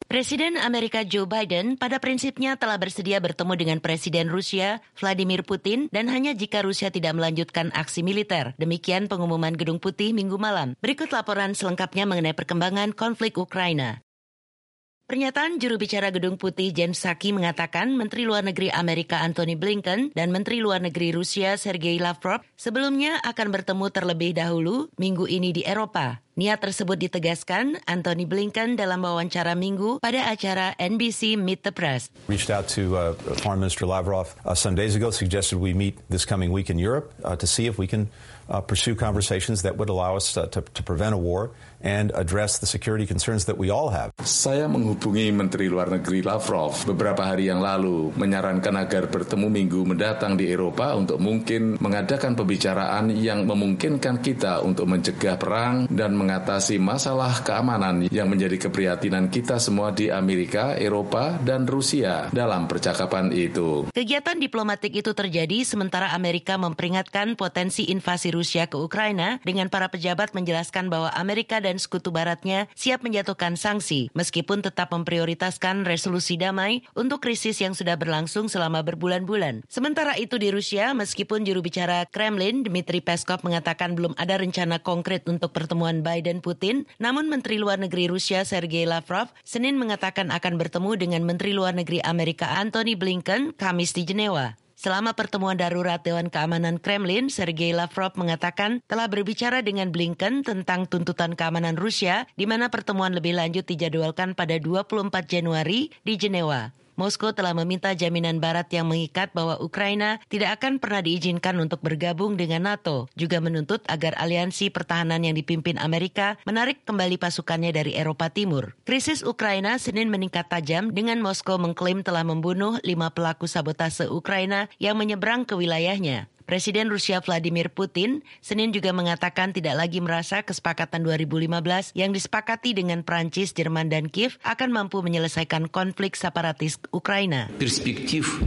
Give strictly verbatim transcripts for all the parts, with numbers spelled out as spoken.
Presiden Amerika Joe Biden pada prinsipnya telah bersedia bertemu dengan Presiden Rusia Vladimir Putin dan hanya jika Rusia tidak melanjutkan aksi militer. Demikian pengumuman Gedung Putih Minggu malam. Berikut laporan selengkapnya mengenai perkembangan konflik Ukraina. Pernyataan juru bicara Gedung Putih Jen Psaki mengatakan Menteri Luar Negeri Amerika Antony Blinken dan Menteri Luar Negeri Rusia Sergei Lavrov sebelumnya akan bertemu terlebih dahulu minggu ini di Eropa. Niat tersebut ditegaskan Antony Blinken dalam wawancara minggu pada acara N B C Meet the Press. Reached out to uh, Foreign Minister Lavrov uh, some days ago, suggested we meet this coming week in Europe uh, to see if we can uh, pursue conversations that would allow us uh, to, to prevent a war and address the security concerns that we all have. Saya menghubungi Menteri Luar Negeri Lavrov beberapa hari yang lalu menyarankan agar bertemu minggu mendatang di Eropa untuk mungkin mengadakan pembicaraan yang memungkinkan kita untuk mencegah perang dan mengatasi masalah keamanan yang menjadi keprihatinan kita semua di Amerika, Eropa, dan Rusia dalam percakapan itu. Kegiatan diplomatik itu terjadi sementara Amerika memperingatkan potensi invasi Rusia ke Ukraina dengan para pejabat menjelaskan bahwa Amerika dan sekutu baratnya siap menjatuhkan sanksi meskipun tetap memprioritaskan resolusi damai untuk krisis yang sudah berlangsung selama berbulan-bulan. Sementara itu di Rusia, meskipun juru bicara Kremlin Dmitry Peskov mengatakan belum ada rencana konkret untuk pertemuan Biden-Putin, namun Menteri Luar Negeri Rusia Sergei Lavrov Senin mengatakan akan bertemu dengan Menteri Luar Negeri Amerika Antony Blinken Kamis di Jenewa. Selama pertemuan darurat Dewan Keamanan Kremlin, Sergei Lavrov mengatakan telah berbicara dengan Blinken tentang tuntutan keamanan Rusia, di mana pertemuan lebih lanjut dijadwalkan pada dua puluh empat Januari di Jenewa. Moskow telah meminta jaminan Barat yang mengikat bahwa Ukraina tidak akan pernah diizinkan untuk bergabung dengan NATO, juga menuntut agar aliansi pertahanan yang dipimpin Amerika menarik kembali pasukannya dari Eropa Timur. Krisis Ukraina Senin meningkat tajam dengan Moskow mengklaim telah membunuh lima pelaku sabotase Ukraina yang menyeberang ke wilayahnya. Presiden Rusia Vladimir Putin Senin juga mengatakan tidak lagi merasa kesepakatan dua ribu lima belas yang disepakati dengan Prancis, Jerman, dan Kiev akan mampu menyelesaikan konflik separatis Ukraina. Perspektif,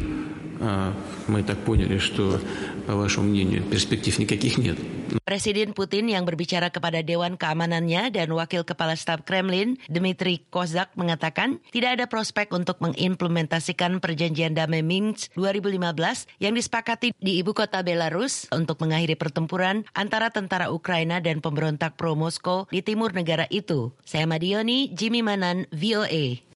мы так поняли, что, по вашему мнению, перспектив никаких нет. Presiden Putin yang berbicara kepada Dewan Keamanannya dan Wakil Kepala Staf Kremlin Dmitry Kozak mengatakan tidak ada prospek untuk mengimplementasikan perjanjian damai Minsk dua ribu lima belas yang disepakati di ibu kota Belarus untuk mengakhiri pertempuran antara tentara Ukraina dan pemberontak pro-Moskow di timur negara itu. Saya Madioni, Jimmy Manan, V O A.